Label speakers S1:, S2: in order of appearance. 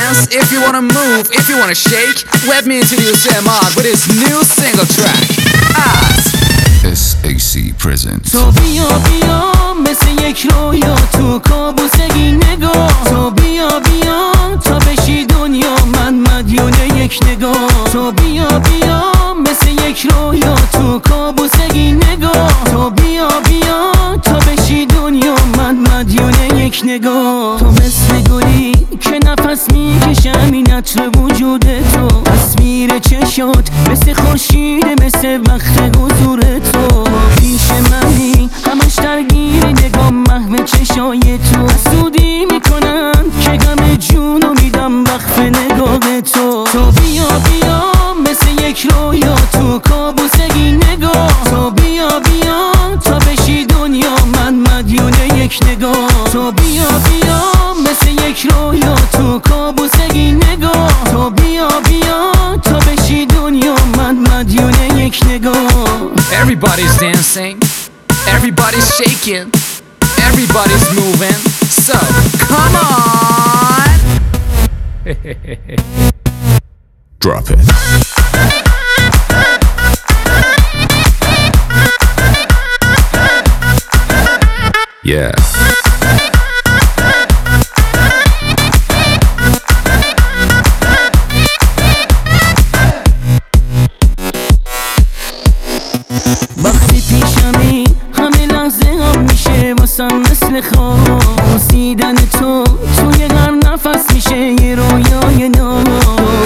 S1: dance, if you wanna move, if you wanna shake, let me introduce Ahmad with his new single track, As.
S2: SAC presents.
S3: تو بیا بیا مثل یک رویا تو کابوسگی نگاه تو بیا بیا تا بشی دنیا من مدیون یک نگاه تو بیا بیا مثل یک رویا تو کابوسگی نگاه تو بیا بیا تا بشی دنیا من مدیون یک نگاه تو مثل گلی که نفس میکشم این عطر وجود تو تصویر چشات مثل خورشید مثل وقت حضور تو پیش منی همش درگیر نگاه محو چشای تو حسودی میکنن که غم جونو میدم وقف نگاه تو بیا بیا مثل یک رویا تو کابوسگی نگاه تو بیا بیا تا بشی دنیا من مدیون یک نگاه تو بیا بیا مثل یک رویا تو کابوسگی نگاه تو بیا بیا تا بشی دنیا من مدیون یک نگاه
S1: Everybody's dancing, everybody's shaking, everybody's moving, so come on!
S2: Drop it. Yeah.
S3: وقتی پیشمی همه لحظه هم میشه واسم مثل خواب رسیدن تو توی هر نفس میشه یه رویای نو